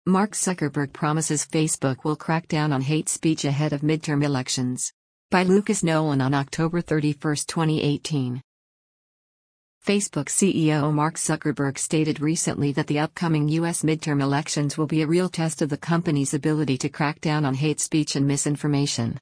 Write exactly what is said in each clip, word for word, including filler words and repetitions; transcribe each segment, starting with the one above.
Mark Zuckerberg promises Facebook will crack down on hate speech ahead of midterm elections. By Lucas Nolan on October thirty-first, twenty eighteen. Facebook C E O Mark Zuckerberg stated recently that the upcoming U S midterm elections will be a real test of the company's ability to crack down on hate speech and misinformation.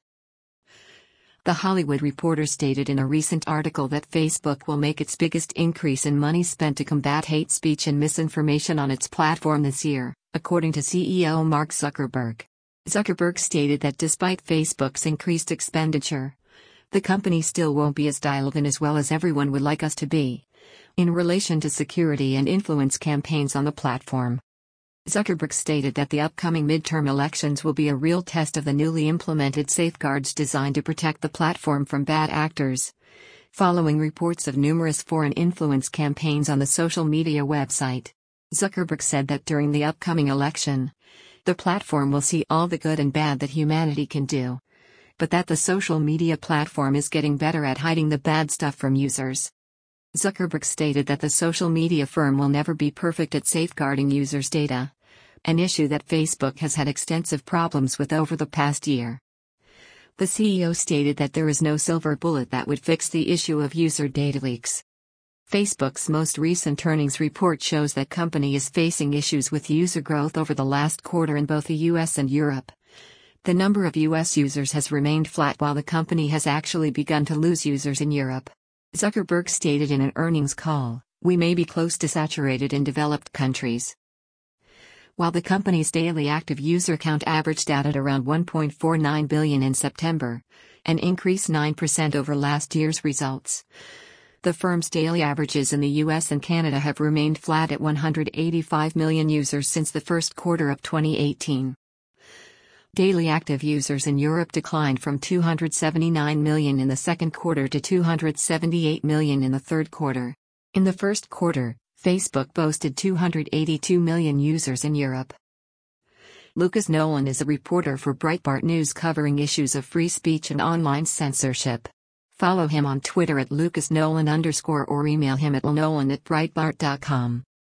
The Hollywood Reporter stated in a recent article that Facebook will make its biggest increase in money spent to combat hate speech and misinformation on its platform this year, according to C E O Mark Zuckerberg. Zuckerberg stated that despite Facebook's increased expenditure, the company still won't be as dialed in as well as everyone would like us to be, in relation to security and influence campaigns on the platform. Zuckerberg stated that the upcoming midterm elections will be a real test of the newly implemented safeguards designed to protect the platform from bad actors, following reports of numerous foreign influence campaigns on the social media website. Zuckerberg said that during the upcoming election, the platform will see all the good and bad that humanity can do, but that the social media platform is getting better at hiding the bad stuff from users. Zuckerberg stated that the social media firm will never be perfect at safeguarding users' data, an issue that Facebook has had extensive problems with over the past year. The C E O stated that there is no silver bullet that would fix the issue of user data leaks. Facebook's most recent earnings report shows that company is facing issues with user growth over the last quarter in both the U S and Europe. The number of U S users has remained flat while the company has actually begun to lose users in Europe. Zuckerberg stated in an earnings call, "We may be close to saturated in developed countries." While the company's daily active user count averaged out at around one point four nine billion in September, an increase nine percent over last year's results, the firm's daily averages in the U S and Canada have remained flat at one hundred eighty-five million users since the first quarter of twenty eighteen. Daily active users in Europe declined from two hundred seventy-nine million in the second quarter to two hundred seventy-eight million in the third quarter. In the first quarter, Facebook boasted two hundred eighty-two million users in Europe. Lucas Nolan is a reporter for Breitbart News covering issues of free speech and online censorship. Follow him on Twitter at lucasnolan underscore or email him at lnolan at breitbart dot com.